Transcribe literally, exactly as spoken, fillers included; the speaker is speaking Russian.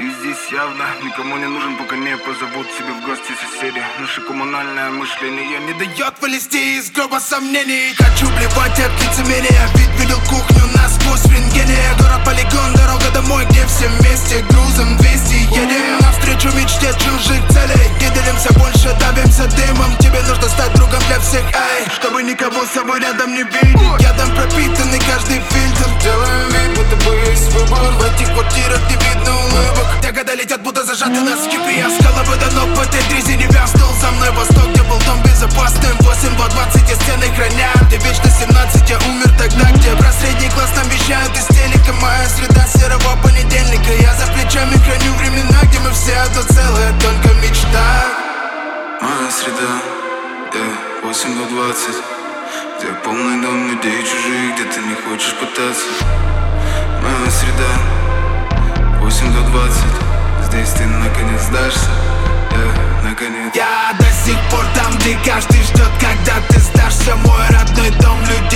Ты здесь явно никому не нужен, пока не позовут себе в гости соседи. Наше коммунальное мышление не дает вылезти из гроба сомнений. Хочу блевать от лицемерия, ведь видел кухню насквозь в рентгене. Город полигон, дорога домой, где все вместе грузом двести едем. Навстречу мечте чужих целей, не делимся больше, давимся дымом. Тебе нужно стать другом для всех, эй, чтобы никого с собой рядом не видеть. Ядом пропитанный каждый фильтр. Делаем вид, будто бы есть выбор. В этих квартирах не видно улыбок. Ягоды летят, будто зажаты на скипе. Я с головы до ног в этой дрезине вязнул. За мной восток, где был дом безопасным. Восемь, два, двадцать, и стены хранят. Ты вечно семнадцать, я умер тогда, где про средний класс нам вещают из телека. Моя среда серого понедельника. Я за плечами храню времена, где мы все одно целое, только мечта. Моя среда, yeah, восемь до двадцать, где полный дом людей чужих, где ты не хочешь пытаться. Моя среда, восемь до двадцать, здесь ты наконец сдашься, yeah, наконец. Я до сих пор там, где каждый ждет, когда ты сдашься. Мой родной дом, люди